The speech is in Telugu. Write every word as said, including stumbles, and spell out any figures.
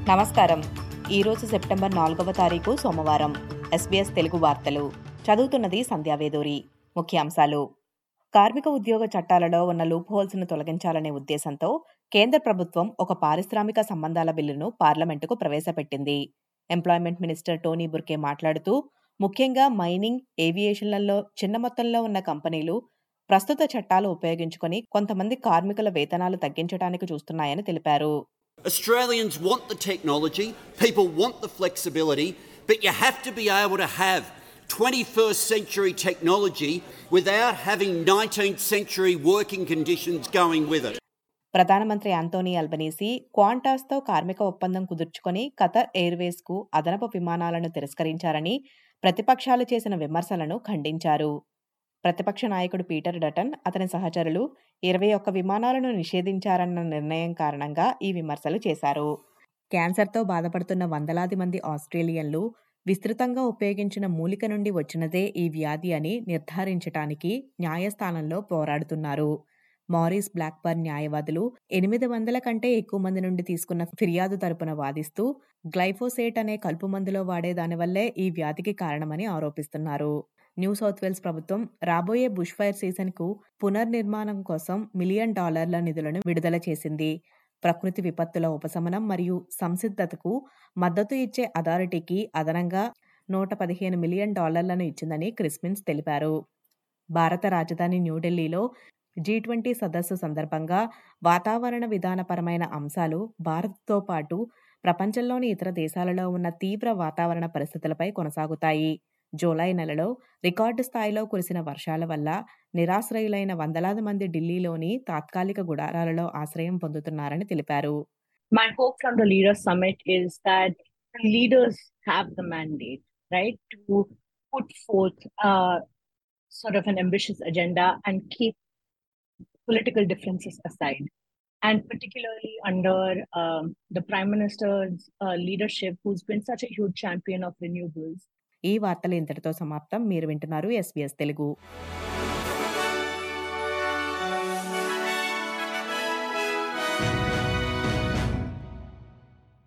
నమస్కారం. ఈరోజు సెప్టెంబర్ నాలుగవ తారీఖు సోమవారం. ఎస్బీఎస్ తెలుగు వార్తలు చదువుతున్నది సంధ్యావేదూరి. ముఖ్యాంశాలు: కార్మిక ఉద్యోగ చట్టాలలో ఉన్న లూప్ హోల్స్ను తొలగించాలనే ఉద్దేశంతో కేంద్ర ప్రభుత్వం ఒక పారిశ్రామిక సంబంధాల బిల్లును పార్లమెంటుకు ప్రవేశపెట్టింది. ఎంప్లాయ్మెంట్ మినిస్టర్ టోనీ బుర్కే మాట్లాడుతూ, ముఖ్యంగా మైనింగ్, ఏవియేషన్లలో చిన్న మొత్తంలో ఉన్న కంపెనీలు ప్రస్తుత చట్టాలు ఉపయోగించుకొని కొంతమంది కార్మికుల వేతనాలు తగ్గించడానికి చూస్తున్నాయని తెలిపారు. Australians want the technology, people want the flexibility, but you have to be able to have twenty-first century technology without having nineteenth century working conditions going with it. ప్రధానమంత్రి యాంటోనీ అల్బనీసీ క్వాంటాస్తో కార్మిక ఒప్పందం కుదుర్చుకొని ఖతర్ ఎయిర్వేస్కు అదనపు విమానాలను తిరస్కరించారని ప్రతిపక్షాలు చేసిన విమర్శలను ఖండించారు. ప్రతిపక్ష నాయకుడు పీటర్ డటన్, అతని సహచరులు ఇరవై ఒక్క విమానాలను నిషేధించారన్న నిర్ణయం కారణంగా ఈ విమర్శలు చేశారు. క్యాన్సర్తో బాధపడుతున్న వందలాది మంది ఆస్ట్రేలియన్లు విస్తృతంగా ఉపయోగించిన మూలిక నుండి వచ్చినదే ఈ వ్యాధి అని నిర్ధారించటానికి న్యాయస్థానంలో పోరాడుతున్నారు. మారిస్ బ్లాక్బర్న్ న్యాయవాదులు ఎనిమిది వందల కంటే ఎక్కువ మంది నుండి తీసుకున్న ఫిర్యాదు తరపున వాదిస్తూ, గ్లైఫోసేట్ అనే కలుపు మందులో వాడే దానివల్లే ఈ వ్యాధికి కారణమని ఆరోపిస్తున్నారు. న్యూ సౌత్ వేల్స్ ప్రభుత్వం రాబోయే బుష్ ఫైర్ సీజన్కు పునర్నిర్మాణం కోసం మిలియన్ డాలర్ల నిధులను విడుదల చేసింది. ప్రకృతి విపత్తుల ఉపశమనం మరియు సంసిద్ధతకు మద్దతు ఇచ్చే అథారిటీకి అదనంగా నూట పదిహేను మిలియన్ డాలర్లను ఇచ్చిందని క్రిస్మిన్స్ తెలిపారు. భారత రాజధాని న్యూఢిల్లీలో జీ ట్వంటీ సదస్సు సందర్భంగా వాతావరణ విధానపరమైన అంశాలు భారత్తో పాటు ప్రపంచంలోని ఇతర దేశాలలో ఉన్న తీవ్ర వాతావరణ పరిస్థితులపై కొనసాగుతాయి. జూలై నెలలో రికార్డు స్థాయిలో కురిసిన వర్షాల వల్ల నిరాశ్రయులైన వందలాది మంది ఢిల్లీలోని తాత్కాలిక గుడారాలలో ఆశ్రయం పొందుతున్నారని తెలిపారు. My hope from the Leaders Summit is that the leaders have the mandate, right, to put forth uh, sort of an ambitious agenda and keep political differences aside. And particularly under um, the Prime Minister's uh, leadership, who's been such a huge champion of renewables. ఈ వార్తలు ఇంతటితో సమాప్తం. మీరు వింటున్నారు ఎస్బీఎస్ తెలుగు.